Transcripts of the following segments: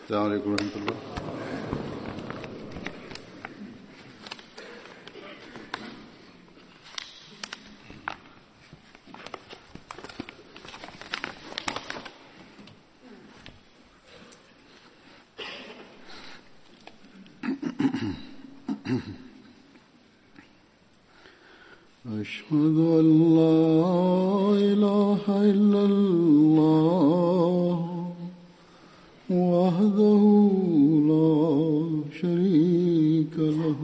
السلام عليكم ورحمة الله. أشهد أن لا إله إلا الله وحده لا شريك له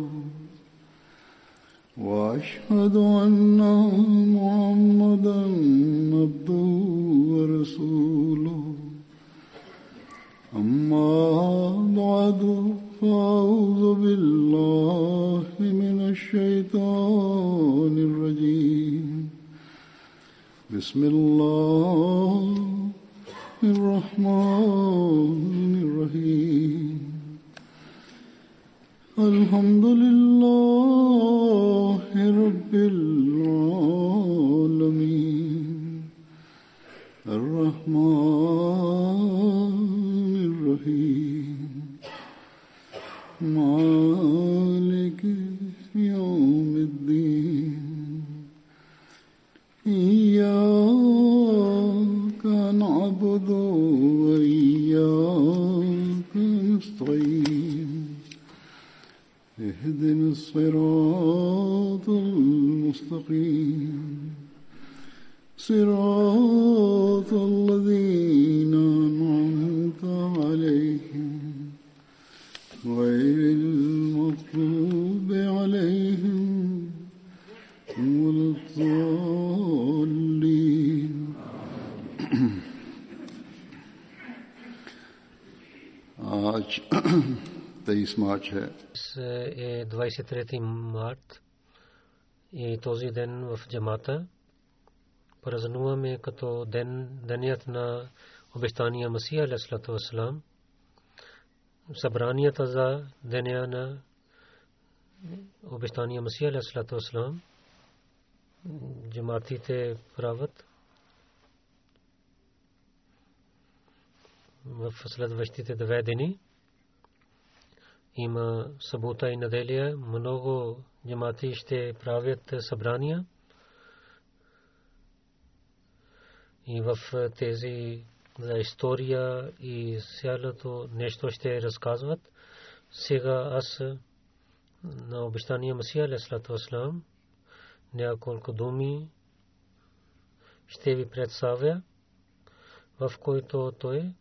وأشهد أن محمدا عبده ورسوله أما بعد فأعوذ بالله من الشيطان الرجيم بسم الله الرحمن الرحيم الحمد لله رب العالمين الرحمن الرحيم مالك يوم الدين إياك نعبد وإياك نستعين اهدنا الصراط المستقيم صراط الذين أنعمت عليهم غير المغضوب عليهم ولا الضالين. आज 23 मार्च है. 23 март и този ден в джамата празнуваме като денят на обещания Масия алейхиссалату вассалам. Събранията за деня на обещания Масия алейхиссалату вассалам джаматите правят в следващите 2 дни. Има събота и неделя, много джамати ще правят събрания и в тези за история и цялото нещо ще разказват. Сега аз на обещания Масия алейхиссалату вассалам няколко думи ще ви представя, в който той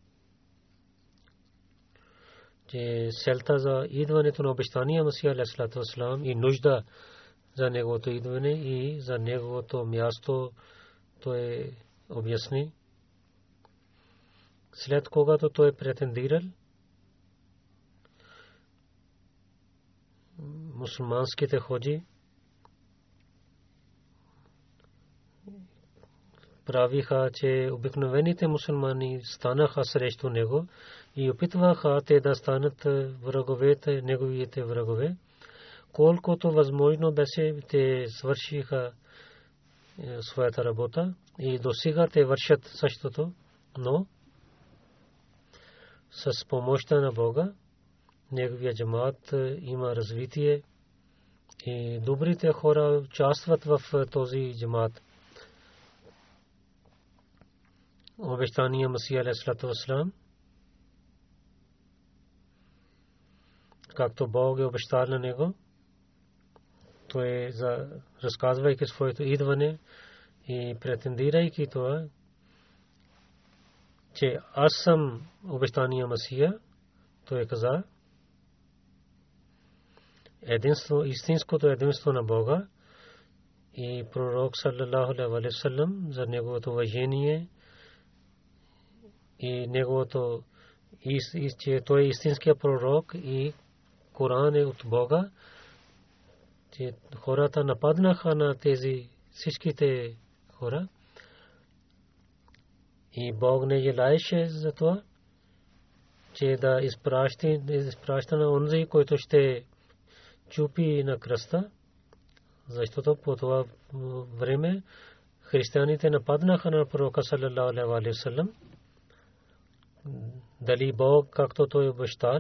че селта за идването на обещания Масия алейхиссалату вассалам и нужда за неговото идване и за неговото място той обясни. След когато той претендирал мусулманските ходжи правиха, че обикновените мусулмани станаха срещу него и опитваха те да станат враговете, неговите врагове. Колкото възможно беше, те свършиха своята работа и досега те вършат същото, но с помощта на Бога неговия джамаат има развитие и добрите хора участват в този джамаат. Обещания Масия алейхиссалату вассалам, както Бог е обещал на него, той разказвайки своето идване и претендирайки това, че аз съм обещания Масия, той каза единство, истинското единство на Бога и пророк саллаллаху алейхи ва саллям за неговото уважение и неговото че той е истинския пророк и Коран е от Бога, че хората нападнаха на тези всичките хора и Бог не желаеше за това, че да изпраща на онзи, който ще чупи на кръста, защото по това време християните нападнаха на пророка саллаллаху алейхи ва саллям. дали Бог, както той обещал,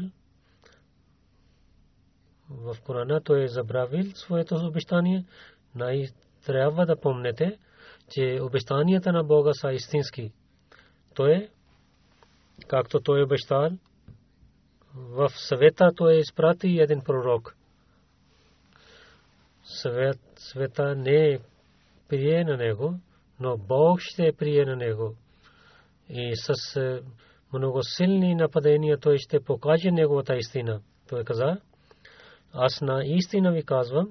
в Корана той е забравил своето обещание. Трябва да помнете, че обещанията на Бога са истински. Той, както той обещал, в света той изпрати един пророк. Света не прие на него, но Бог ще прие на него. И с много силни нападения той ще покаже неговата истина. Той каза: аз на истина ви казвам,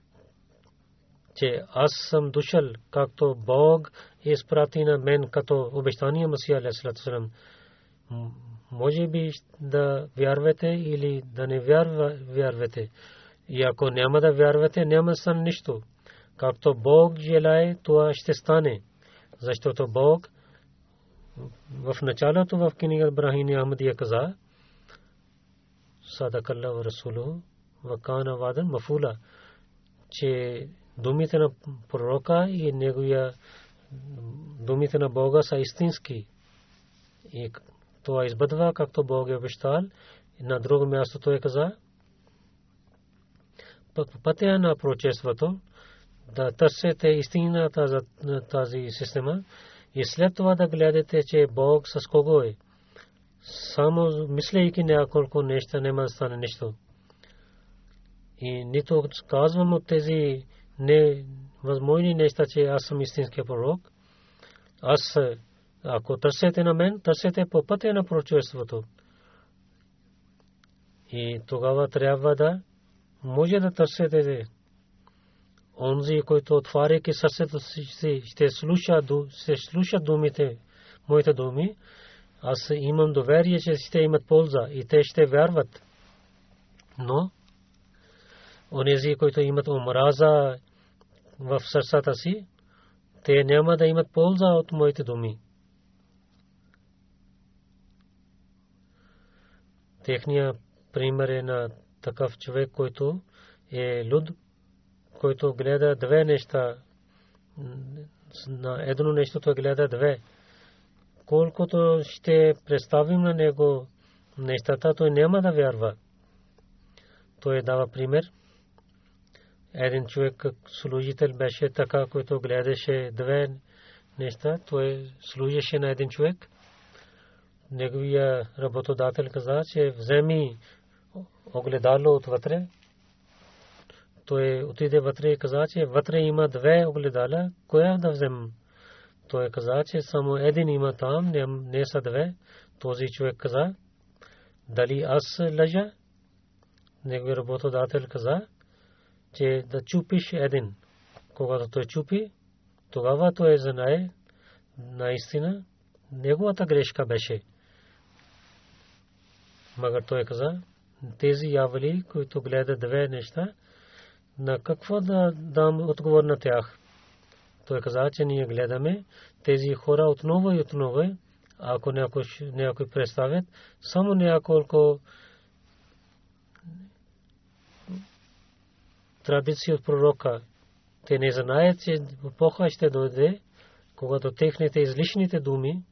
че аз съм дошъл, както Бог изпрати на мен като обещания Масия алейхи салам. Може би да вярвате или да не вярвате. И ако няма да вярвате, няма да стане нищо. Както Бог желае, това ще стане. Защото Бог в началото в книга Брахини Ахмадия каза: Садакаллаху расулуху ва кана вадан мафула, че думите на пророка и неговия думите на Бога са истински. И това избъдва, както Бог е обещал. И на друго място той каза: по пътя на пророчеството да търсите истината за тази система и след това да гледате, че Бог с кого е. Само мислейки няколко неща, няма да стане нищо. И нито казвам от тези невъзможни неща, че аз съм истинския пророк. Аз, ако търсете на мен, търсете по пътя на пророчеството. И тогава трябва да може да търсите онзи, който отваряйки сърцето си, ще слуша думите, моите думи. Аз имам доверие, че ще имат полза и те ще вярват. Но онези, които имат омраза в сърцата си, те няма да имат полза от моите думи. Техният пример е на такъв човек, който е луд, който гледа две неща. На едно нещо той гледа две. Колкото ще представим на него нещата, той няма да вярва. Той дава пример. Един човек, служител беше така, който гледаше две неща. Той служеше на един човек. Неговия работодател каза, че вземи огледало отвътре. Той отиде вътре и каза, че вътре има две огледала, коя да вземем? Той каза, че само един има там, не са две. Този човек каза: дали аз лъжа? Неговият работодател каза, че да чупиш един. Когато той чупи, тогава той знае наистина неговата грешка беше. Магар той каза: тези явли, които гледат две неща, на какво да дам отговор на тях? Той каза, че ние гледаме тези хора отново и отново. Ако някой представят само няколко традиции от пророка, те не знаят, че епоха ще дойде, когато техните излишните думи,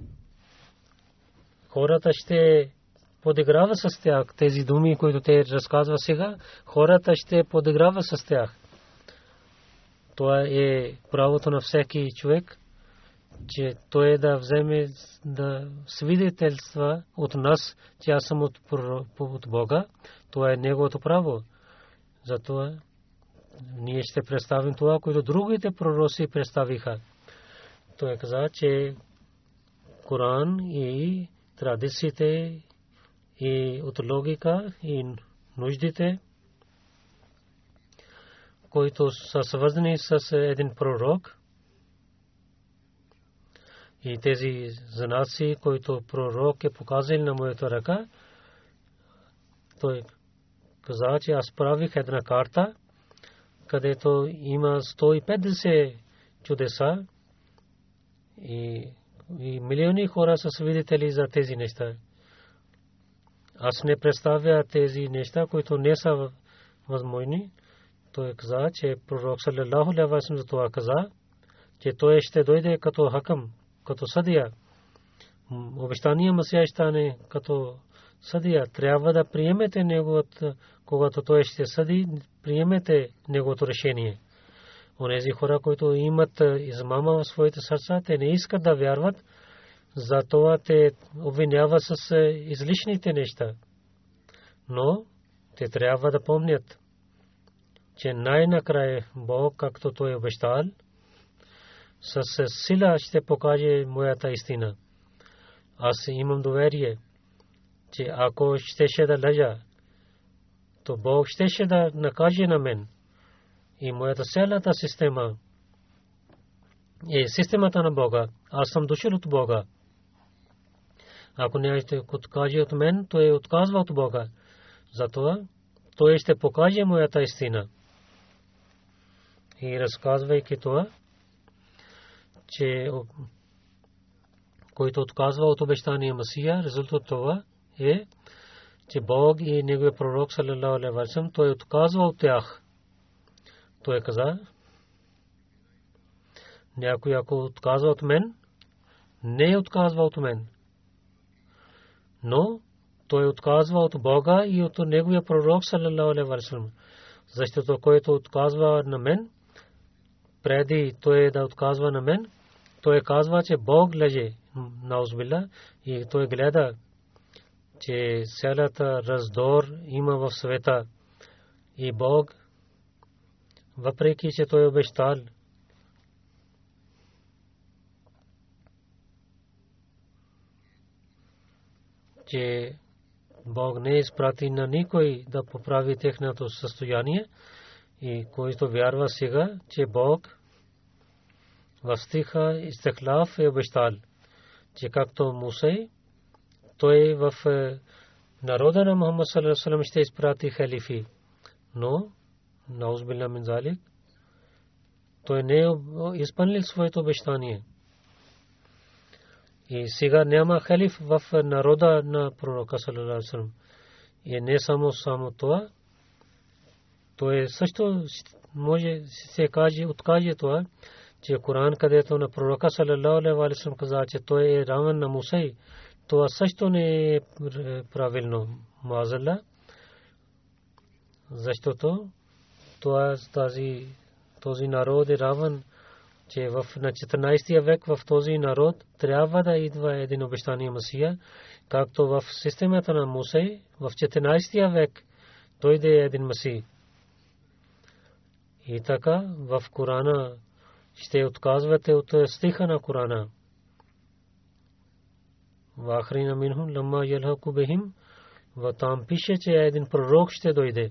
хората ще подиграва с тях. Тези думи, които те разказват сега, хората ще подиграва с тях. Това е правото на всеки човек, че той да вземе да свидетелства от нас, че аз съм от Бога. Това е неговото право. Затова ние ще представим това, което другите пророци представиха. Той каза, че Коран и традициите и от логика и нуждите, които са свързани с един пророк, и тези знаци, които пророк е показал на моята ръка, той каза, че аз правих една карта, където има 150 чудеса и милиони хора са свидетели за тези неща. Аз не представя тези неща, които не са възможни. Той каза, че пророк саллалаху алейхи ва саллям за това каза, че той ще дойде като хакъм, като съдия. обещания Месия стане като съдия, трябва да приемете неговото, когато той ще съди, приемете неговото решение. Онези хора, които имат измама в своите сърца, те не искат да вярват, затова те обвиняват с излишните неща. Но те трябва да помнят, че най-накрая Бог, както той обещал, с сила ще покаже моята истина. Аз имам доверие, че ако щеше да лъжа, то Бог щеше да накаже на мен. И моята цялата система е системата на Бога. Аз съм дошъл от Бога. Ако не ще откаже от мен, той отказва от Бога. Затова той ще покаже моята истина. И разказвайки това, че който отказва от обещания Месия, резултат това е, че Бог и неговия пророк саллалаху алейхи ва саллям, той отказва от тях. Той каза, някой ако отказва от мен, не отказва от мен. Но той отказва от Бога и от неговия пророк саллалаху алейхи ва саллям. Защото който отказва на мен, преди той да отказва на мен, той казва, че Бог лъже, наузбилла, и той гледа, че цялата раздор има в света. И Бог, въпреки че той обещал, че Бог не изпрати на никой да поправи техното състояние, и който вярва сега, че Бог в стиха Истихлаф е обещал, че както Муса, той в народа на Мухаммад саллаллаху алейхи ва саллям ще изпрати халифи. Но наузбилла мин залик, той не е изпълнил своето обещание. И сега няма халиф в народа на пророка саллаллаху алейхи ва саллям. И не само това, той също може се каже, откаже това, че Коран, където на пророка саллаллаху алейхи ва саллям каза, че той е равен на Муса, това също не е правилно. Маазалла, защото този народ е равен, че на 14 век в този народ трябва да идва един обещания Месия, както в системата на Муса в 14 век дойде един Месия. И така в Корана ще отказвате от стиха на Корана. Вахрина минхум ламма ялхаку бихим, в там пише, че един пророк ще дойде.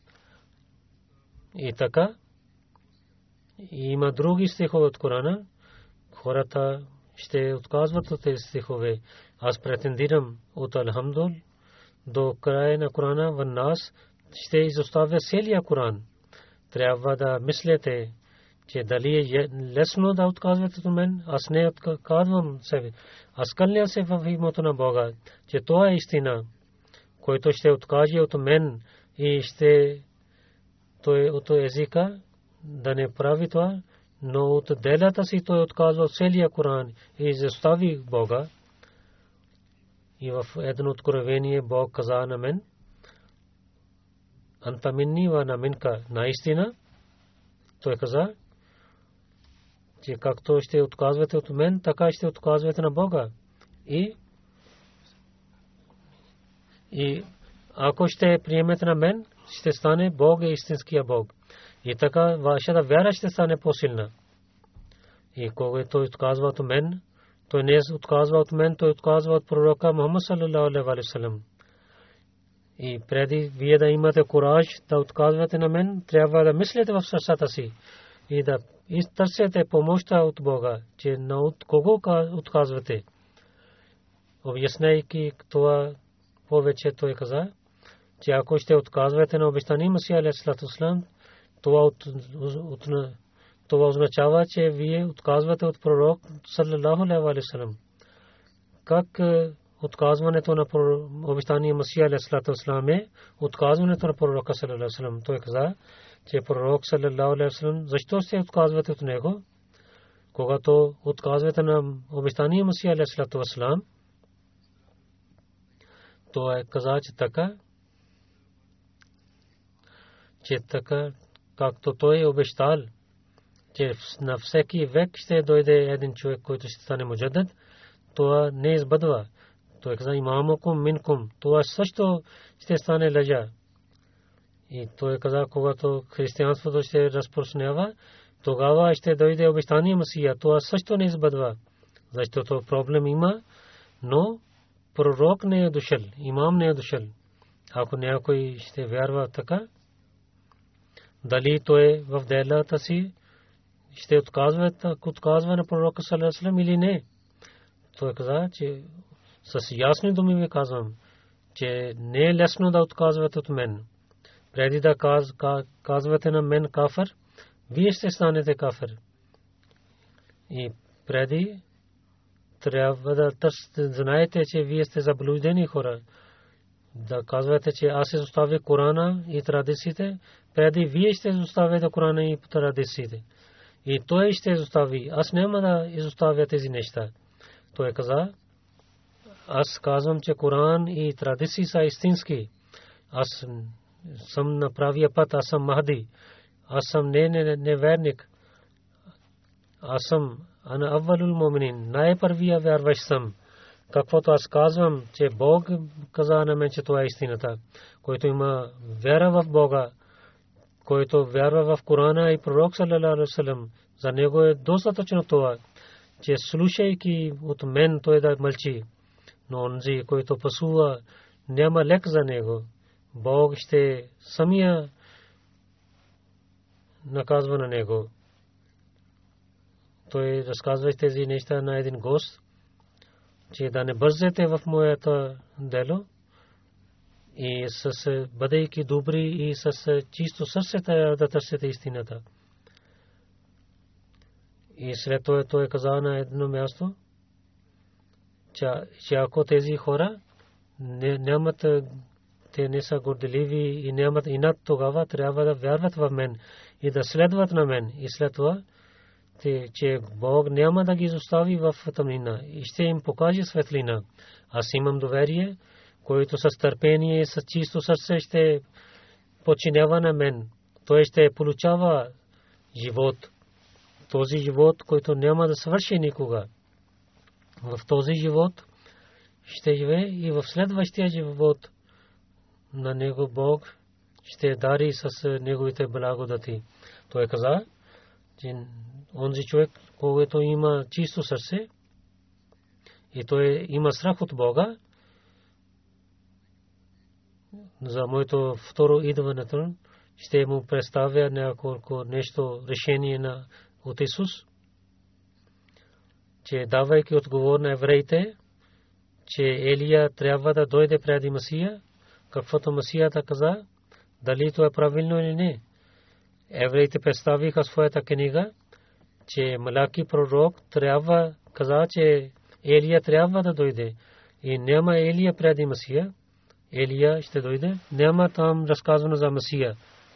И така има други стихове от Корана, хората ще отказват от тези стихове. Аз претендирам от Алхамдул до края на Корана в нас ще изоставя целия Коран. Трябва да мислете, че дали е лесно да отказвате от мен. Аз не отказвам себе. Аз кълня се в името на Бога, че това е истина, който ще откаже от мен и ще той от езика да не прави това, но от делата си той отказва целия Коран и изостави Бога. И в едно откровение Бог каза на мен, анта минни ва ана минка, наистина той каза, че както ще отказвате от мен, така ще отказвате на Бога. И ако ще приемете на мен, ще стане Бог е истинския Бог. И така вашата вяра ще стане по-силна. И когато той отказва от мен, той не отказва от мен, той отказва от пророка Мухаммад саллаллаху алейхи ва саллям. И преди вие да имате кураж да отказвате на мен, трябва да мислите в сърцата си и да търсите помощта от Бога, че на от кого отказвате. Обясняйки това повече, той каза, че ако ще отказвате на обещания Месия алейхи салам, това означава, че вие отказвате от пророк саллаллаху алейхи ва саллям. Как отказването на обещания Месия алейхи салам е отказването на пророка саллаллаху алейхи ва саллям. Той каза, че пророк саллаллаху алейхи ва саллям, защо се отказвате от него? Когато отказвате на обещания Месия алейхи салам, той каза, че така, както той обещал, че на всеки век ще дойде един човек, който ще стане муджадид, това не избъдва. Той каза, имамукум минкум, това също ще стане лъжа. И той каза, когато християнството ще разпространява, тогава ще дойде обещания Месия. Това също не избъдва. Защото проблем има, но пророк не е дошъл, имам не е дошъл. Ако някой ще вярва така, дали той в делата си ще отказва на пророка саллаллаху алейхи ва саллям или не. Той каза, че с ясни думи ви казвам, че не е лесно да отказвате от мен. Преди да казвате на мен кафир, вие ще станете кафир. И преди трябва да знаете, че вие сте заблудени хора. Да казвате, че аз изоставя Корана и традициите, преди вие ще изоставяте Корана и традициите. И той ще изостави. Аз няма да изоставя тези неща. Той каза, аз казвам, че Коран и традиции са истински. Аз съм на правия път, аз съм Махди. Аз съм неверник. Аз съм ана аввалул муминин, най-първия вярващ съм. Каквото аз казвам, че Бог каза на мен, че това е истината. Който има вяра в Бога, който вярва в Корана и пророк саллаллаху алейхи ва саллям, за него е достатъчно това, че слушайки от мен той да мълчи. Но онзи, който пасува, няма лек за него. Бог ще самия наказва на него. Той разказва тези неща на един гост, че да не бързете в моето дело и с бъдейки добри и с чисто сърце да търсите истината. И след това той каза на едно място, че ако тези хора нямат, те не са горделиви и нямат инат, тогава трябва да вярват в мен и да следват на мен. И след това, че Бог няма да ги изостави в тъмнина и ще им покаже светлина. Аз имам доверие, който с търпение и с чисто сърце ще подчинява на мен. Той ще получава живот. Този живот, който няма да свърши никога. В този живот ще живее и в следващия живот на него Бог ще дари с неговите благодати. Той каза, че онзи човек, който има чисто сърце и той има страх от Бога, за моето второ идването ще му представя няколко нещо решение от Исус, че давайки отговор на евреите, че Елия трябва да дойде преди Месия, каквото Месията каза, дали това е правилно или не. Евреите представиха своята книга, че Малаки пророк трябва каза, че Елия трябва да дойде и няма Елия преди Месия. Елия ще дойде, няма там разказано за Месия.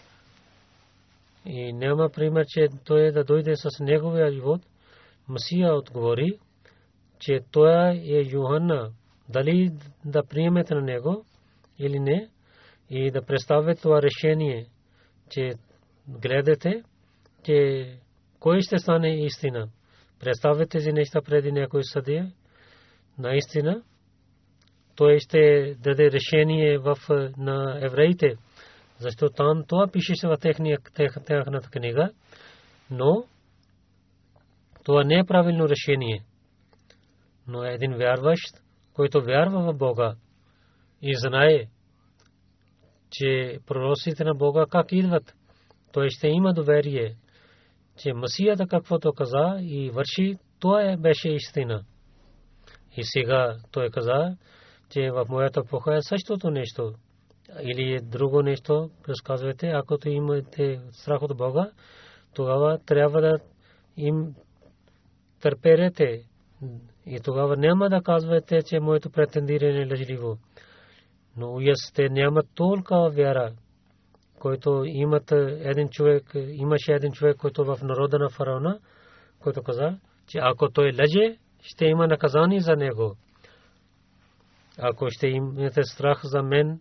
И няма пример, че той да дойде с неговия живот. Месия отговори, че той е Йоханна. Дали да приемете на него или не и да представите това решение, че гледате, че кой ще стане истина. Представете тези неща преди някой съдия. Наистина, той ще даде решение на евреите, защото там това пишеше в тяхната книга, но това не е правилно решение. Но един вярващ, който вярва в Бога и знае, че пророците на Бога как идват, той ще има доверие, че Месията каквото каза и върши, това беше истина. И сега той каза, че в моята епоха е същото нещо. Или друго нещо, разказвате, ако имате страх от Бога, тогава трябва да им търперете. И тогава няма да казвате, че моето претендиране е лъжливо. Но уясте, нямат толкова вяра, който имаше един човек, който в народа на фараона, който каза, че ако той лъже, ще има наказание за него. ако ще имате страх за мен,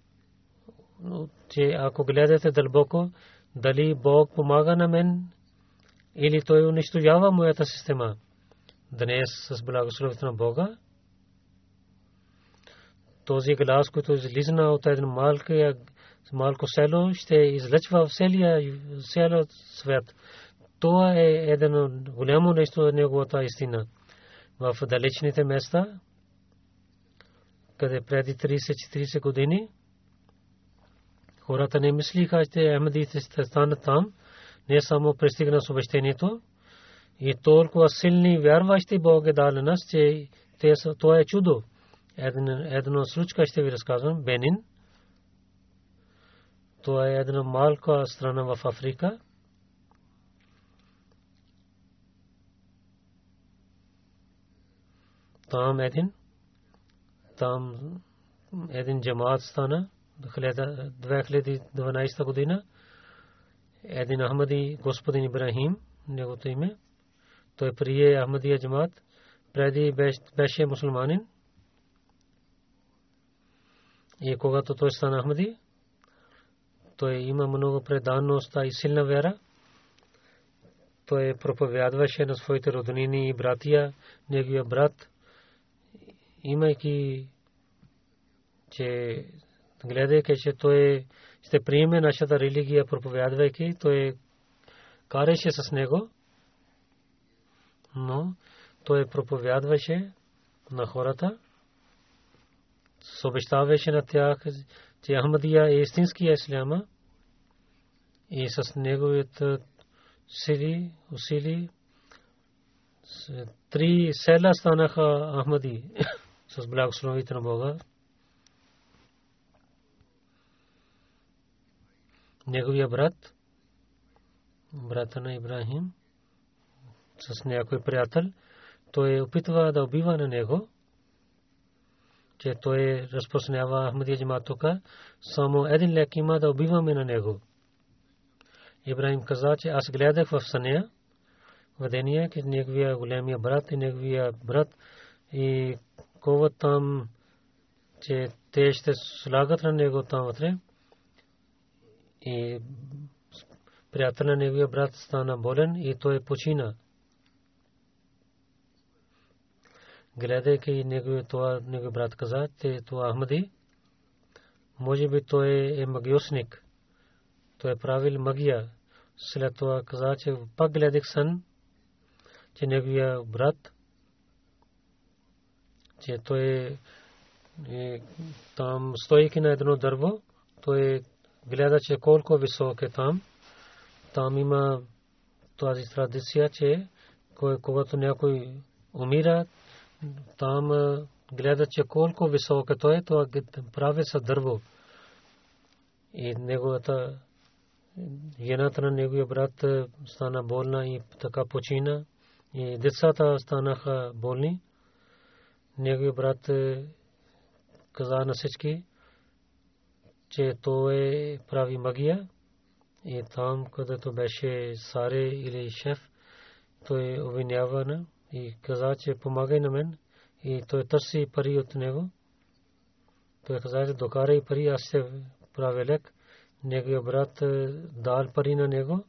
че ако гледате дълбоко, дали Бог помага на мен или той унищожава моята система. Днес с благословението на Бога, този глас, който излиза от един малко село, ще излъчва в целия свят. Това е едно голямо нещо, неговата истина. В далечните места, къде преди 30-40 години, хората не мислиха, че Ахмадите ще станат там, не само пристигна с обещанието, и толкова силни вярващи Бог е дал на нас, че това е чудо. Едно случка ще ви разказвам. Бенин. Това е една малка страна в Африка. Там един джамаат стана 2012 година. Един Ахмади, господин Ибрахим, неговото име. Той прие Ахмадия джамаат. Преди беше мусулманин. И когато той стана Ахмади, той има много преданност и силна вяра. Той проповядваше на своите роднини и братия. Неговия брат, имайки, че гледайки, че той ще приеме нашата религия, проповядвайки, той кареше с него, но той проповядваше на хората, обещаваше на тях, че Ахмадия е истинския исляма, и с неговите усили 3 села станаха Ахмади с благословението на Бога. Неговия брата на Ибрахим, с някой приятел, той опитва да убива на него, че той разпространява Ахмадия джамаат тук, само един лек има да убиваме на него. Ибрахим каза, че аз гледах в съня видение, че неговия големия брат и неговия брат и коват там, че те ще слагат на него там вътре. И приятел на неговия брат стана болен и той почина. Гледайки неговия брат каза, че това Ахмади, може би той е магиосник. Той е правил магия. След това каза, че пак гледах сън, че неговия брат, че той там стоейки на едно дърво, той гледа, че колко висок е там. Там има тази традиция, че когато някой умира, там гледа, че колко висок е той, това прави с дърво. И неговата жената на неговия брат стана болна и така почина. И децата станаха болни. Неговия брат каза на всички, че той прави магия. И там, където беше Саре или шеф, той обвинява и каза, че помагай на мен. И той търси пари от него. Той каза, че докарай пари, аз ще правя лек. Неговия брат дал пари на него.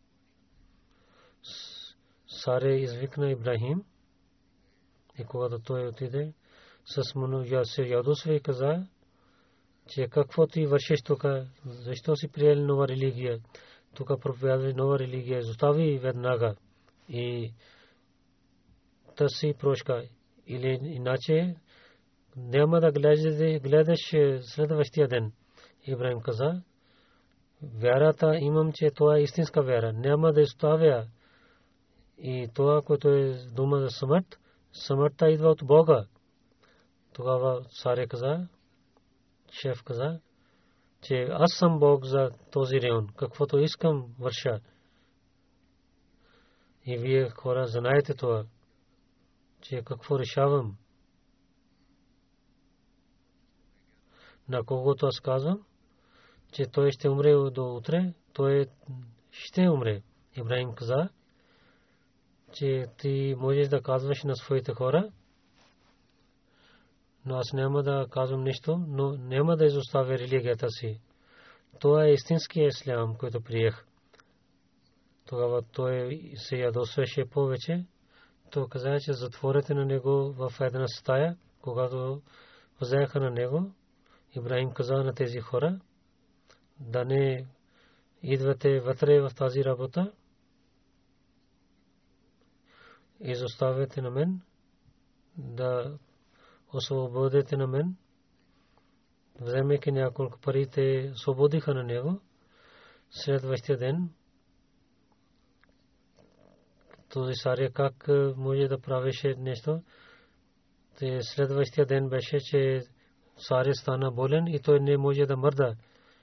Саре извикна Ибрахим. И когато той отиде, се ядосва и каза, че какво ти вършиш тук, защо си приел нова религия, тук проповядваш нова религия, изостави веднага и търси прошка, или иначе няма да гледаш следващия ден. Ибрахим каза, вярата имам, че това е истинска вяра, няма да изоставя. И това, което е дума за смърт, смъртта идва от Бога. Тогава Саре каза, шеф каза, че аз съм Бог за този район, каквото искам върша. И вие хора знаете това, че какво решавам. На когото аз казвам, че той ще умре до утре, той ще умре. Ибрахим каза, че ти можеш да казваш на своите хора, но аз няма да казвам нищо, но няма да изоставя религията си. Това е истинският ислям, който приех. Тогава той се ядосваше повече. Той каза, че затворете на него в една стая. Когато взеха на него, Ибрахим каза на тези хора да не идвате вътре в тази работа. Изоставете на мен, да освободите на мен. Вземайки няколко пари, те освободиха на него. Следващия ден този Сария как може да правеше нещо. Следващия ден беше, че Сария стана болен и той не може да мърда.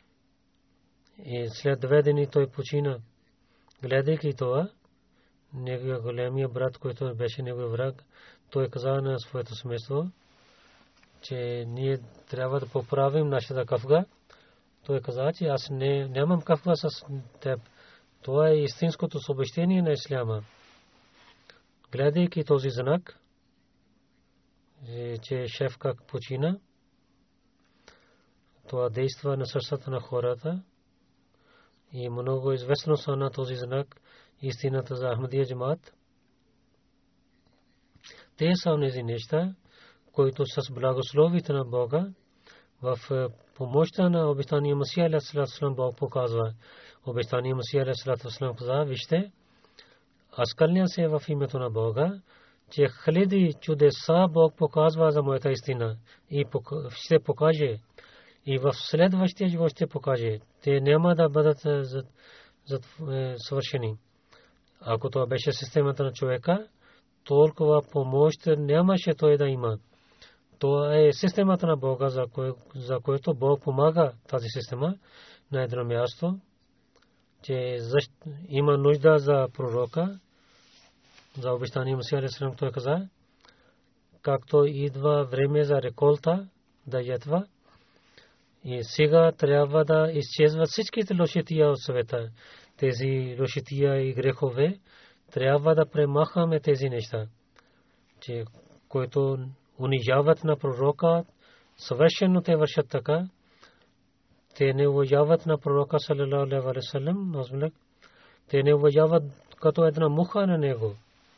И след 2 дни той почина. Гледайки това, неговия големия брат, който беше негов враг, той каза на своето семейство, че ние трябва да поправим нашата кафга. Той каза, че аз нямам кафга с теб. Това е истинското съобщение на исляма. Гледайки този знак, че шеф как почина, това действа на сърцата на хората и много известно са на този знак истината за Ахмадия джамаат. Те са онези неща, които с благословите на Бога в помощта на обещания Масия алейхи салам Бог показва. Обещания Масия алейхи салам каза, вижте, аз кланя се в името на Бога, че хиляди чудеса Бог показва за моята истина и ще покаже. И в следващия живот ще покаже. Те няма да бъдат съвършени. Ако това беше системата на човека, толкова помощ нямаше той да има. Това е системата на Бога, за което Бог помага тази система на едно място, че има нужда за пророка, за обещания Масия алейхи салам. Той каза, както идва време за реколта, да ятва, и сега трябва да изчезват всичките лошития от света. Тези лошития и грехове трябва да премахаме тези неща, че които унижават на пророка, съвършено те вършат така. Те не уважават на пророка саллалаху алейхи ва саллям, те не уважават като една муха на него.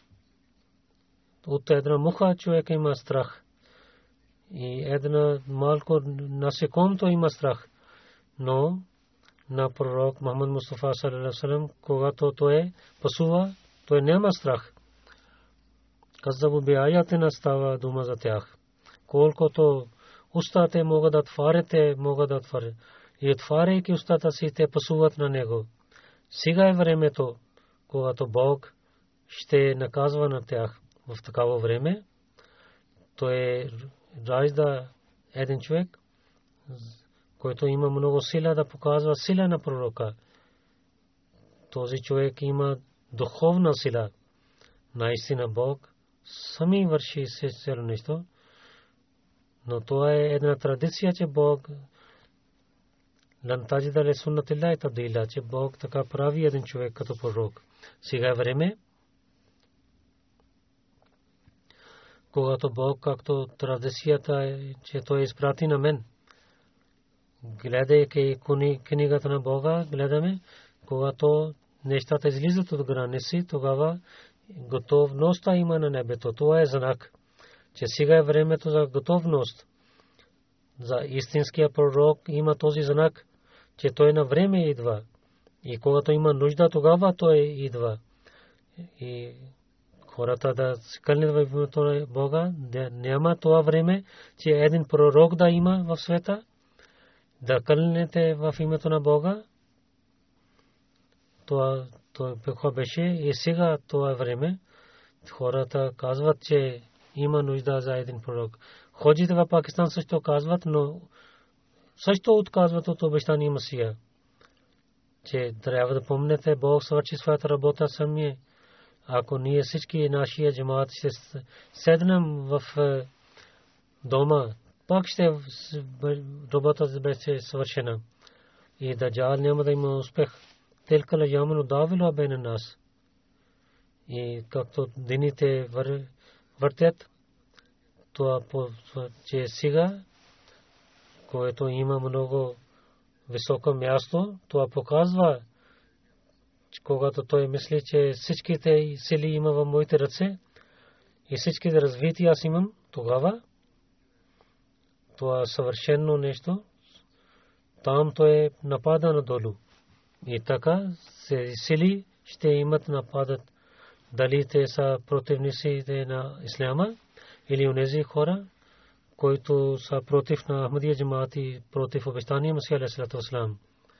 От една муха човек има страх. И една малко насекомто има страх. Но на пророк Мухаммад Мустафа саллалаху алейхи ва саллям, когато той пасува, той няма страх. Казабу би аятина става дума за тях. Колкото устата могат да отварят. И отваряйки устата си, те пасуват на него. Сега е времето, когато Бог ще наказва на тях. В такава време той ражда един човек, който има много сила да показва сила на пророка. Този човек има духовна сила. Наистина Бог сами върши цяло нещо. Но това е една традиция, че Бог лантаджида ле суннатилlah табдила, че Бог така прави един човек като пророк. Сега е време, когато Бог, както традицията е, че той изпрати на мен. Гледайки книгата на Бога, гледаме, когато нещата излизат от граници, тогава готовността има на небето. Това е знак, че сега е времето за готовност. За истинския пророк има този знак, че той на време идва. И когато има нужда, тогава той идва. И хората да се кълнят в името на Бога, няма това време, че един пророк да има в света, да кълнете в името на Бога. Това беше и сега това време. Хората казват, че има нужда за един пророк. Ходжите в Пакистан също казват, но също отказват от обещания Масия, че трябва да помнете, Бог свърши своята работа самия. Ако ние всички нашия джамаат ще седнем в дома, пак ще работата беше свършена. И Даджал няма да има успех. Телка ла яману давила бейна нас. И както дините въртят, това, че сега, което има много високо място, това показва, когато той мисли, че всичките сили има в моите ръце и всичките развития аз имам, тогава това е съвършено нещо. Там той напада надолу. И така сили ще имат нападат. Дали те са противниците на исляма или онези хора, които са против на Ахмадия джамаат и против обещания Масия алейхиссалату вассалам.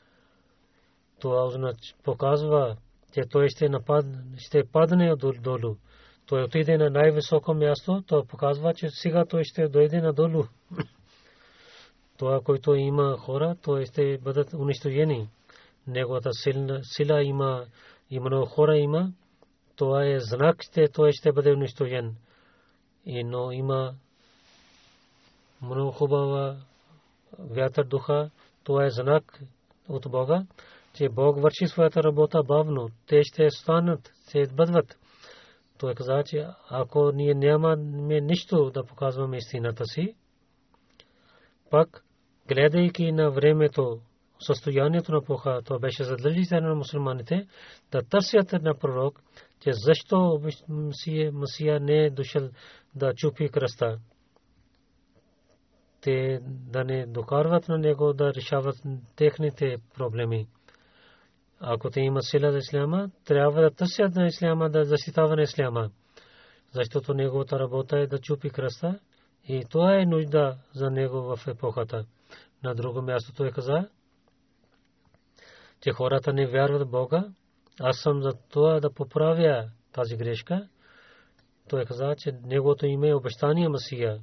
Това показва, че той ще падне долу. Той отиде на най-високо място, то показва, че сега той ще дойде надолу. Това, който има хора, той ще бъдат унищожени. Неговата сила има и много хора има. Това е знак, че той ще бъде унищожен. Но има много хубава вятър духа. Това е знак от Бога, че Бог върши своята работа бавно. Те ще станат, ще бъдват. Той каза, че ако ние нямаме нищо да показваме истината си, пак гледайки на времето, състоянието на епоха, това беше задължително на мусулманите да търсят на пророк, че защо Масия не е дошъл да чупи кръста. Те да не докарват на него да решават техните проблеми. Ако те има сила за исляма, трябва да търсят на исляма, да защитава на исляма. Защото неговата работа е да чупи кръста и това е нужда за него в епохата. На друго място той каза, че хората не вярват в Бога. Аз съм за това да поправя тази грешка. Той каза, че неговото име е обещания Масия.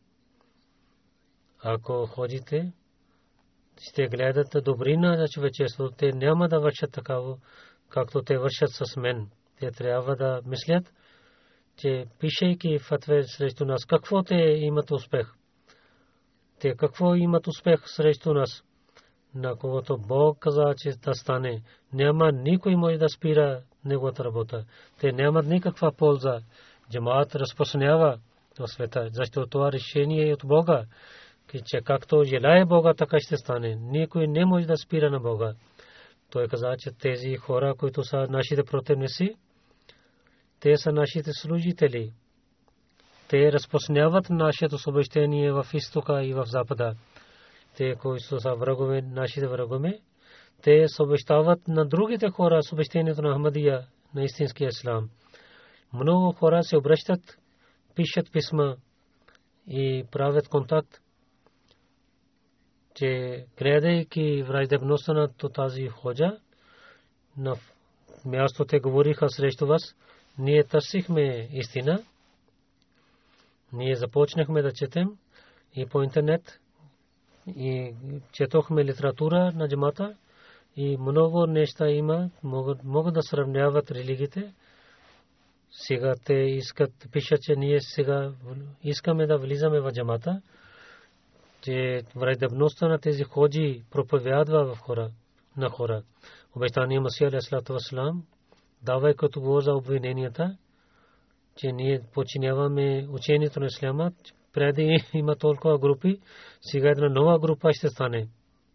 Ако ходите, ще гледат добрина за човечеството. Те няма да вършат такава, както те вършат с мен. Те трябва да мислят, че пишейки фатве срещу нас, какво те имат успех? Те какво имат успех срещу нас? На когото Бог каза, че да стане, няма никой може да спира неговата работа. Те нямат никаква полза. Джамаат разпространява в света, защото това решение е от Бога, че както желае Бога, така ще стане. Никой не може да спира на Бога. Той каза, че тези хора, които са нашите противници, те са нашите служители. Те разпространяват нашето съобщение в изтока и в запада. Те, които са врагове, нашите врагове, те съобщават на другите хора съобщението на Ахмадия, на истинския ислам. Много хора се обръщат, пишат писма и правят контакт, че гледайки враждебността на тази ходжа, на място те говориха срещу вас, ние търсихме истина, ние започнахме да четем и по интернет и четохме литература на джамата и много неща има, могат да сравняват религиите. Сега те искат, пишат, че ние сега искаме да влизаме в джамата, че враждебността на тези ходжи проповядва в хора. Обещания Масия алейхиссалату вассалам дава като говор за обвиненията, че ние подчиняваме учението на исляма. Преди има толкова групи, сега една нова група ще стане.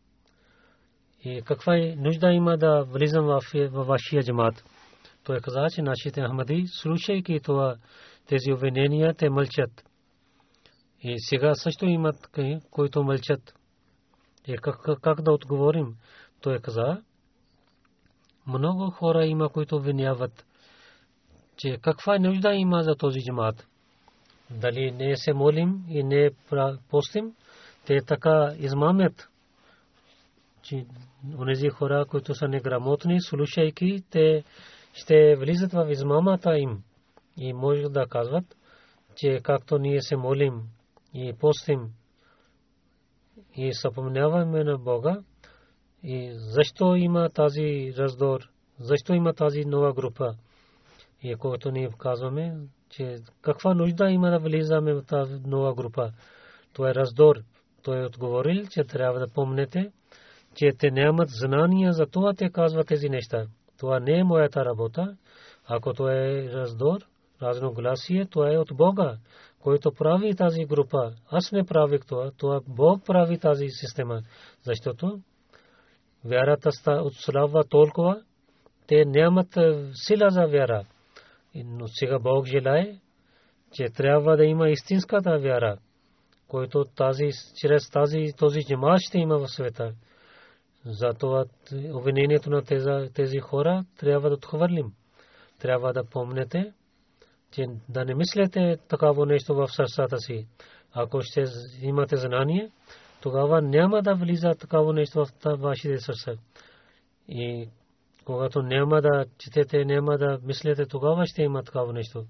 И каква нужда има да влизам във вашия джамат? Той каза, че нашите ахмади, слушайки това, тези обвинения, те мълчат. И сега също имат, които мълчат. И как да отговорим? Той каза, много хора има, които обвиняват, че каква нужда има за този джамат. Дали не се молим и не постим, те така измамят, че онези хора, които са неграмотни, слушайки, те ще влизат в измамата им и може да казват, че както ние се молим и постим и съпомняваме на Бога, и защо има тази раздор, защо има тази нова група. И когато ние казваме, че каква нужда има да влизаме в тази нова група, това е раздор. Той е отговорил, че трябва да помнете, че те нямат знания, за това те казват тези неща. Това не е моята работа. Ако това е раздор, разногласие, това е от Бога, който прави тази група. Аз не правих това Бог прави тази система, защото вярата отслабва толкова, те нямат сила за вяра. Но сега Бог желае, че трябва да има истинската вяра, който чрез този джамат ще има в света. Затова обвинението на тези хора трябва да отхвърлим. Трябва да помните, че да не мислите такава нещо в сърцата си. Ако ще имате знание, тогава няма да влиза такава нещо в вашите сърца. И когато няма да четете, няма да мислите, тогава ще има такава нещо.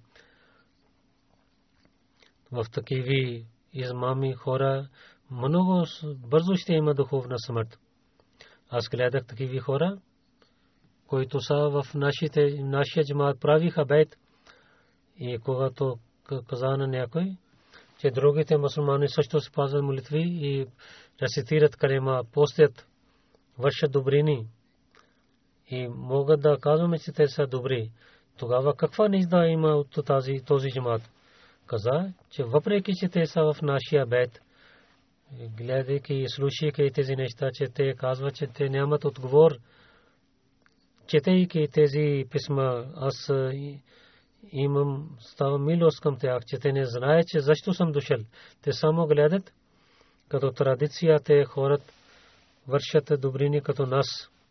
В такива измами хора много бързо ще има духовна смърт. Аз гледах такива хора, които са в нашия джамат правиха бейт, и когато каза на някой, че другите мусулмани също спазват молитви и рецитират калема, постят, вършат добрини и могат да казваме, че те са добри, тогава каква нужда има от този джамат? Каза, че въпреки че те са в нашия бейт, гледайки и слушайки тези неща, че те казват, че те нямат отговор, четейки тези писма, аз ставам милост към тях, че те не знаят, че защо съм дошъл. Те само гледат като традиция, те хората вършат добрини като нас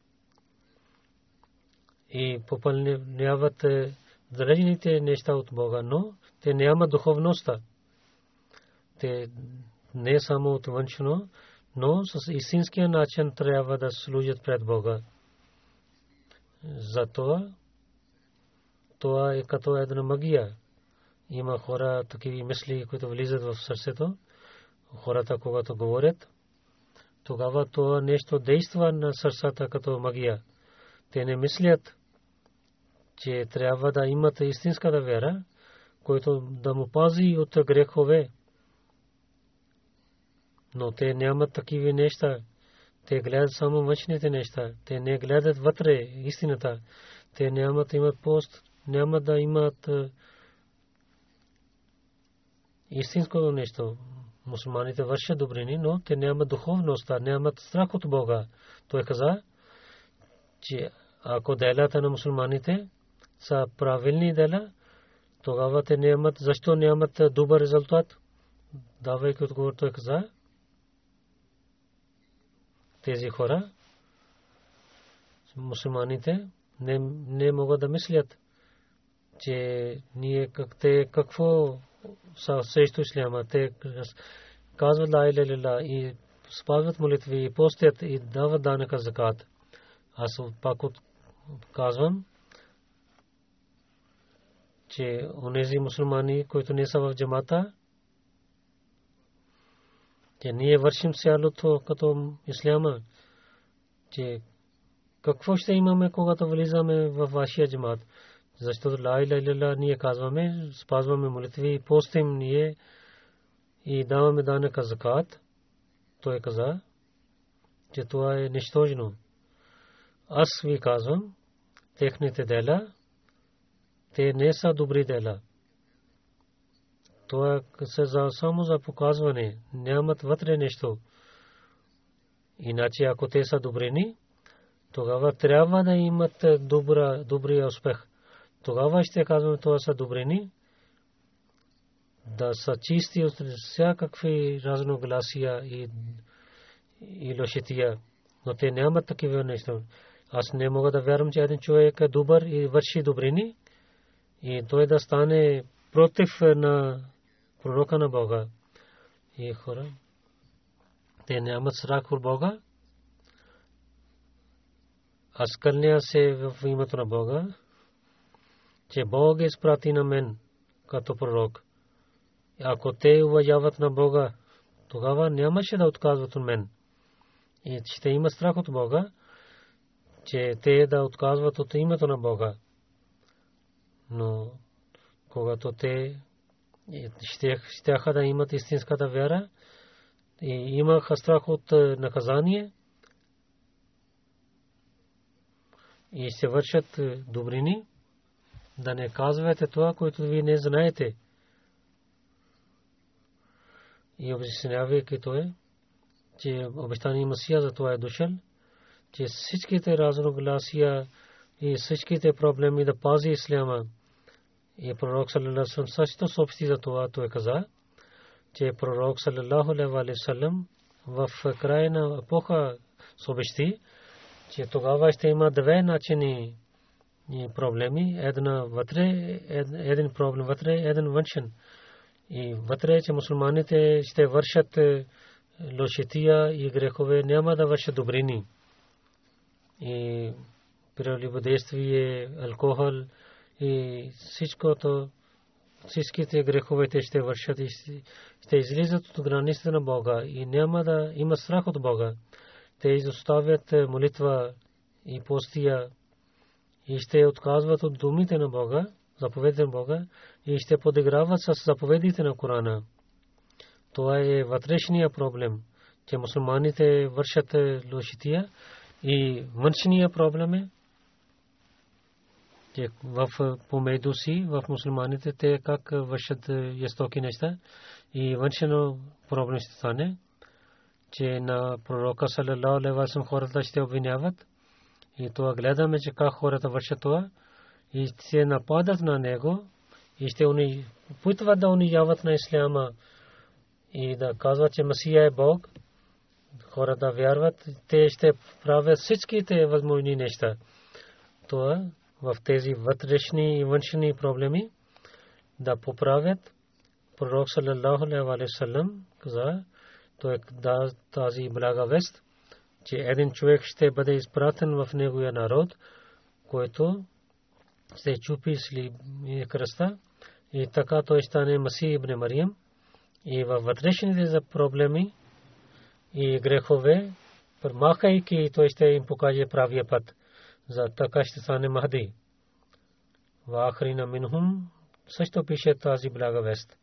и попълняват далечните неща от Бога, но те нямат духовността. Те не само от външно, но с истинския начин трябва да служат пред Бога. Затова това е като една магия. Има хора такива мисли, които влизат в сърцето. Хората, когато говорят, тогава това нещо действа на сърцата като магия. Те не мислят, че трябва да имат истинската вяра, който да му пази от грехове. Но те нямат такива неща. Те гледат само външните неща. Те не гледат вътре истината. Те имат пост, няма да имат истинското нещо. Мусулманите вършат добрини, но те нямат духовността, нямат страх от Бога. Той каза, че ако делата на мусулманите са правилни дела, тогава те нямат, защо нямат добър резултат? Давайки отговор, той каза, тези хора, мусулманите, не могат да мислят, че ние какво са срещу исляма. Те казват ла иля илля и спазват молитви, и постят, и дават данъка закат. Аз пак казвам, че онези мусулмани, които не са в джамата, че ние вършим цялото като исляма, че какво ще имаме, когато влизаме в вашия джамат? Защото ла иля илля ние казваме, спазваме молитви, постим ние и даваме данъка закат. Той каза, че това е нищожно. Аз ви казвам, техните дела, те не са добри дела. Това се само за показване, нямат вътре нещо. Иначе ако те са добрини, тогава трябва да имат добрия успех. Тогава ще казваме, това са добрини, да са чисти от всякакви разногласия и лошития. Но те нямат такива неща. Аз не мога да вярвам, че един човек е добър и върши добрини и той да стане против на пророка на Бога. И хора, те нямат страх от Бога. Аз кълня се в името на Бога, че Бог изпрати на мен като пророк. Ако те уважават на Бога, тогава нямаше да отказват от мен. И ще има страх от Бога, че те да отказват от името на Бога. Но когато те щяха да имат истинската вяра и имаха страх от наказание и ще вършат добрини, да не казвате това, което вие не знаете. и обяснявайки това, че обещания Месия за това е дошъл, че всичките разногласия и всичките проблеми да пази исляма. И пророк саллаллаху алейхи ва саллям също съобщи за това. Той каза, че пророк саллаллаху алейхи ва саллям в края на епоха съобщи, че тогава ще има две начини и проблеми. Един проблем вътре, един външен. И вътре, че мусулманите ще вършат лошития и грехове, няма да вършат добрини. И прелюбодействие, алкохол и всичките грехове те ще вършат и ще излизат от границите на Бога и няма да има страх от Бога. Те изоставят молитва и постия и ще отказват от думите на Бога, заповедите на Бога и ще подиграват с заповедите на Корана. Това е вътрешния проблем, че мусулманите вършат лошития. И външния проблем е, че в помежду си, в мусулманите, те как вършат жестоки неща. И външно проблем ще стане, че на пророка саллаллаху алейхи ва саллям хората ще обвиняват. И това гледаме, че как хората вършат това. И ще нападат на него. И ще опитват да унижават на исляма. И да казват, че Месия е Бог. Хората вярват, те ще правят всичките възможни неща. Това в тези вътрешни и външни проблеми да поправят. Пророк саллаллаху алейхи ва саллям каза, той да тази блага вест, че един човек ще бъде изпратен в неговия народ, който се чупи с кръста и така той стане Масих ибн Мариям. И във вътрешните проблеми и грехове, премахайки, той ще им покаже правия път. За така ще стане Махди. Вахрина минхум също пише тази блага вест.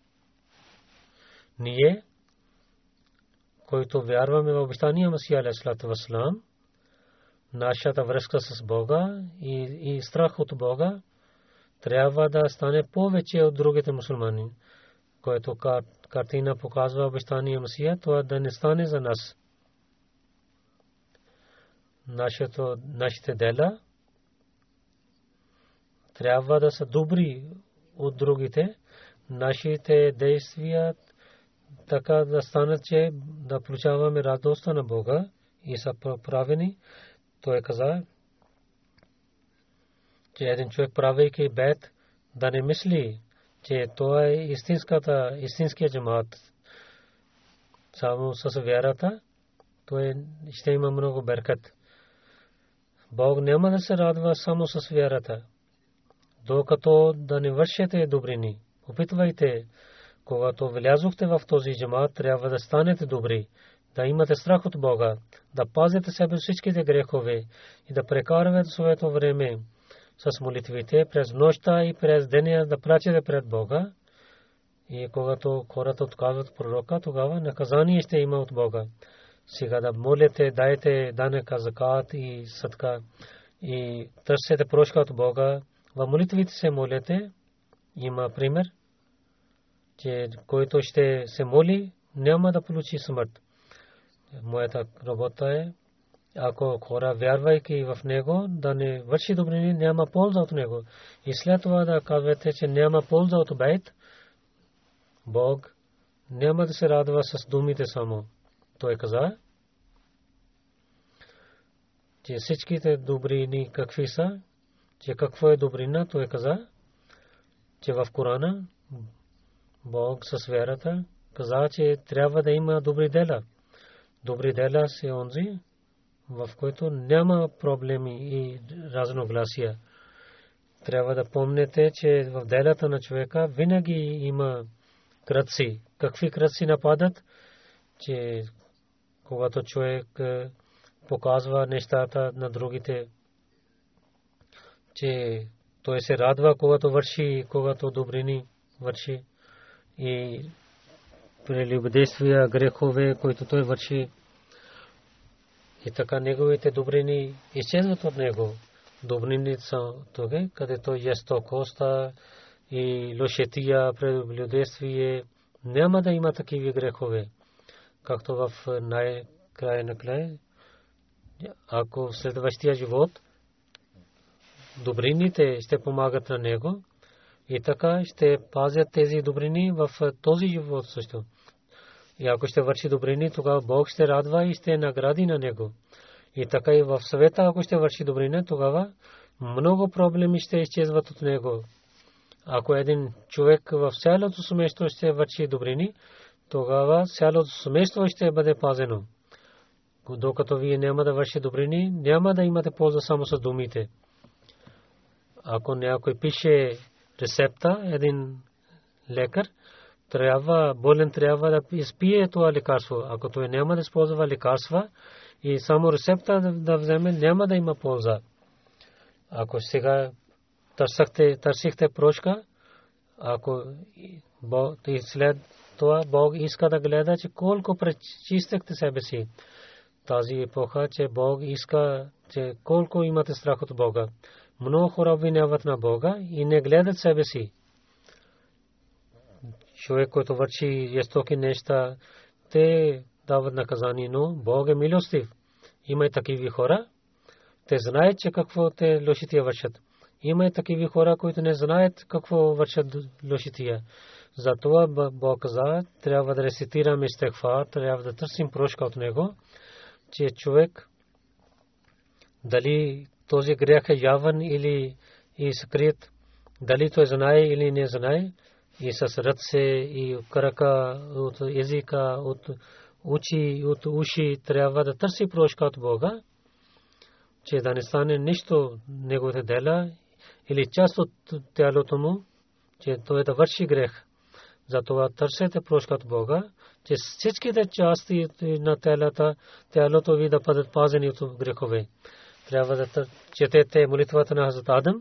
Ние, които вярваме в обещания Месия алейхиссалату вассалам, нашата връзка с Бога и страх от Бога трябва да стане повече от другите мусулмани, който картина показва обещания Месия, това да не стане за нас. Нашите дела трябва да са добри от другите. Нашите действия така да станат, че да получаваме радостта на Бога и са правени. Той каза, че един човек, правейки бед, да не мисли, че това е истинския джамат. Само с вярата, той ще има много беркат. Бог няма да се радва само с вярата. Докато да не вършите добрини, опитвайте, когато влязохте в този джамат, трябва да станете добри, да имате страх от Бога, да пазите себе всичките грехове и да прекарвате своето време с молитвите през нощта и през деня да плачете пред Бога. И когато хората отказват пророка, тогава наказание ще има от Бога. Сега да молите, дайте данъка, закат и садка и търсете прошка от Бога. В молитвите се молете. Има пример, че който ще се моли, няма да получи смърт. Моята работа е, ако хора вярвайки в него, да не върши добрини, няма полза от него. И след това да казвате, че няма полза от байт, Бог няма да се радва с думите само. Той каза, че всичките добрини какви са, че какво е добрина, той каза, че в Корана Бог с вярата каза, че трябва да има добри дела. Добри дела се онзи, в който няма проблеми и разногласия. Трябва да помните, че в делата на човека винаги има кръци. Какви кръци нападат? Че когато човек показва нещата на другите, че той се радва, когато върши, когато добрини върши и прелюбодействия, грехове, които той върши. И така неговите добрини изчезват от него. Добрини са тук, където жестокостта и лошетия, прелюбодействие, няма да има такива грехове, както в най-края на края. Ако в следващия живот добрините ще помагат на него и така ще пазят тези добрини в този живот също. И ако ще върши добрини, тогава Бог ще радва и ще награди на него. И така и в света, ако ще върши добрини, тогава много проблеми ще изчезват от него. Ако един човек в цялото семейство ще върши добрини, тогава цялото семейство ще бъде пазено. Докато вие няма да върши добрини, няма да имате полза само с думите. Ако някой пише рецепта, един лекар, болен трябва да изпие това лекарство. Ако той няма да използва лекарства и само рецепта да вземе, няма да има полза. Ако сега търсихте прошка, ако след това Бог иска да гледа, че колко пречистихте себе си. Тази епоха, че Бог иска, че колко имате страх от Бога. Много хора обвиняват на Бога и не гледат себе си. Човек, който върши жестоки неща, те дават наказание, но Бог е милостив. Има и такива хора, те знаят, че какво те лошития вършат. Има и такива хора, които не знаят какво вършат лошития. Затова Бог каза, трябва да рецитираме истигфар, трябва да търсим прошка от него, че човек дали този грях е явен или и скрит, дали той знае или не знае, и с ръце и крака, от езика, от очи, от уши трябва да търси прошка от Бога, че да не стане нищо неговите дела или част от тялото му, че той да върши грех. Затова търсете прошка от Бога, че всичките части на тялото ви да бъдат пазени от грехове. Трябва да четете молитвата на Хазрат Адам.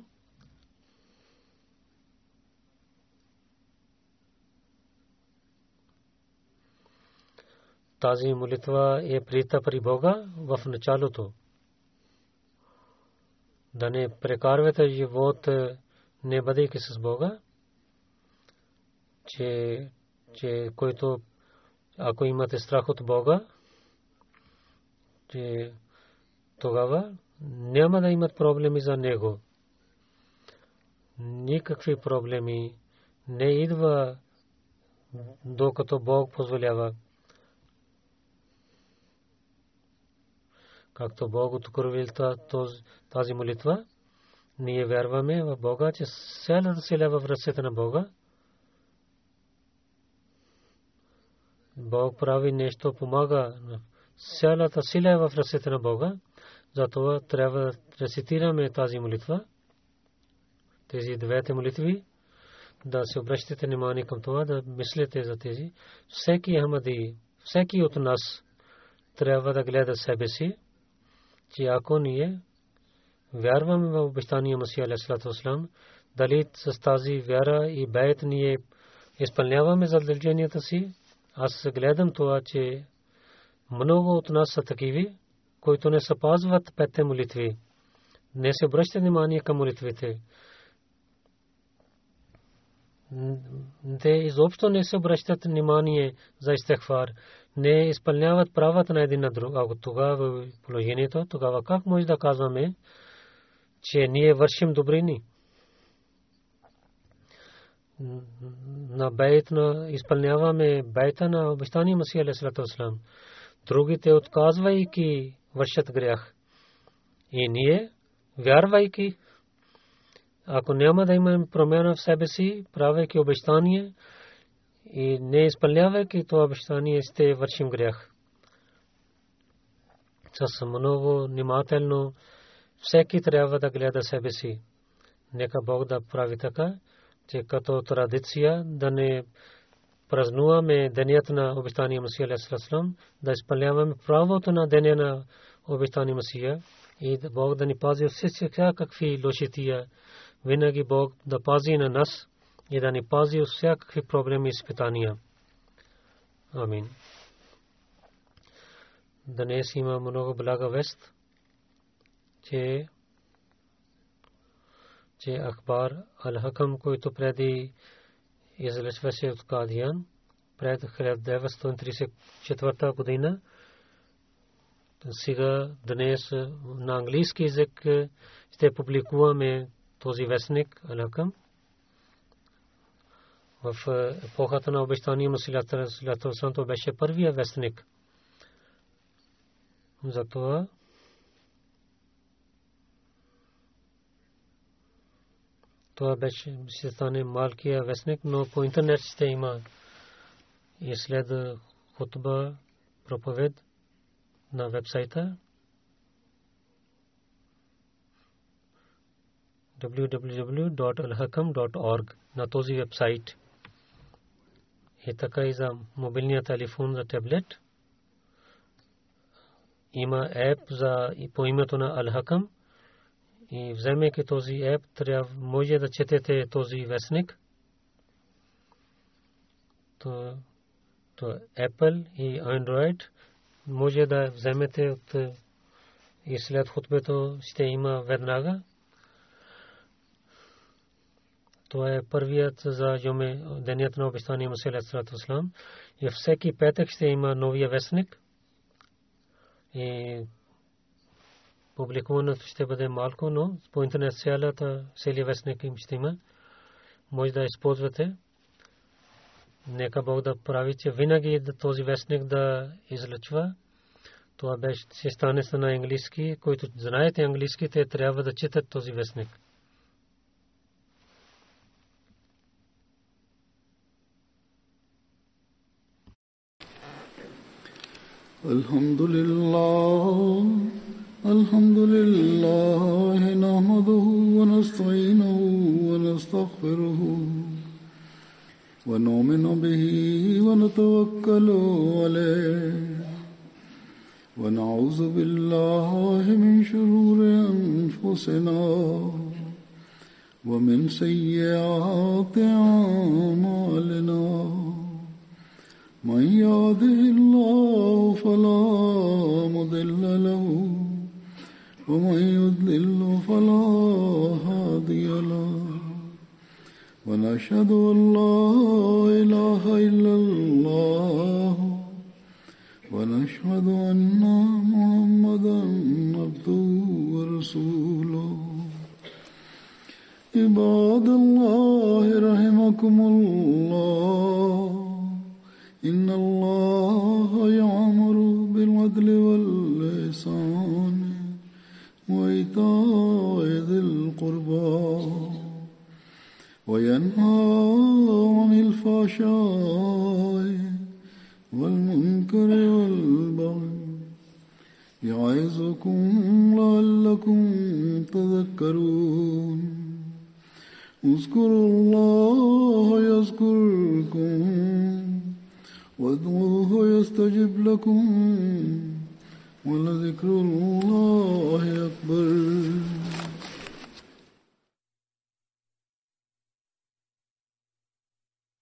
Тази молитва е приета при Бога в началото. Да не прекарвате живот не бъдейки с Бога, че който ако имате страх от Бога, че тогава няма да имат проблеми за него. Никакви проблеми не идва докато Бог позволява. Както Бог откровил тази молитва, ние вярваме в Бога, че цялата сила в ръцете на Бога. Бог прави нещо, помага. Цялата сила е в ръцете на Бога. Затова трябва да рецитираме тази молитва. Тези двете молитви, да се обръщате внимание към това, да мислите за тези. Всеки Ахмади, всеки от нас трябва да гледа себе си, че ако ние вярваме в обещания Масия алейхиссалату вассалам, дали с тази вяра и бейт ние изпълняваме задълженията си. Аз гледам това, че много от нас са такиви, които не съпазват петте молитви. Не се обръщат внимание към молитвите. Те изобщо не се обръщат внимание за истигфар. Не изпълняват правата на един на друг. Ако тогава положението, тогава как може да казваме, че ние вършим добрини? На бейт на изпълняваме бейта на обещания Масия алейхиссалату вассалам. Другите отказвайки вършат грях. И ние, вярвайки, ако няма да имаме промяна в себе си, правейки обещание и не изпълнявайки това обещание, ще вършим грях. С много внимателно всеки трябва да гледа себе си. Нека Бог да прави така, че като традиция да не празнуваме денят на обещания Масия алейхиссалату вассалам, да изпълняваме правото на деня на обещания Масия и Бог да ни пази от всякакви лошития. Винаги Бог да пази на нас и да ни пази от всякакви проблеми и изпитания. Амин. Днес има много блага вест, че Акбар Ал-Хакам, който преди излъчваше от Кадиян, пред 1934 година. Сега днес на английски език ще публикуваме този вестник Ал-Хакам. В епохата на обещания Мусилата Салату беше първия вестник. Затова това беше ще стане малкия вестник, но по интернет ще има и след хутба проповед на вебсайта www.alhakam.org на този вебсайт. И така и за мобилния телефон, за таблет. Има еп за по името на Ал-Хакам. И вземайки този еп, трябва може да четете този вестник. То Apple и Android може да вземете от и след хутбето ще има веднага. Това е първият за денят на обещания Мусия алейхи салам. И всеки петък ще има новия вестник. И публикуването ще бъде малко, но по интернет целият вестник им ще има. Може да използвате. Нека Бог да прави, че винаги този вестник да излъчва. Това ще стане на английски. Които знаете английски, те трябва да четат този вестник. الحمد لله نحمده ونستعينه ونستغفره ونؤمن به ونتوكل عليه ونعوذ بالله من شرور أنفسنا ومن سيئات أعمالنا من يهده الله فلا مضل له ومن يضلل فلا هادي له ونشهد أن لا إله إلا الله ونشهد أن محمدا عبده ورسوله عباد الله رحمكم الله إن الله يأمر بالعدل والإحسان وإيتاء ذي القربى وينهى عن الفحشاء والمنكر والبغي يعظكم لعلكم تذكرون اذكروا الله يذكركم وادعوه يستجب لكم ولذكر الله أكبر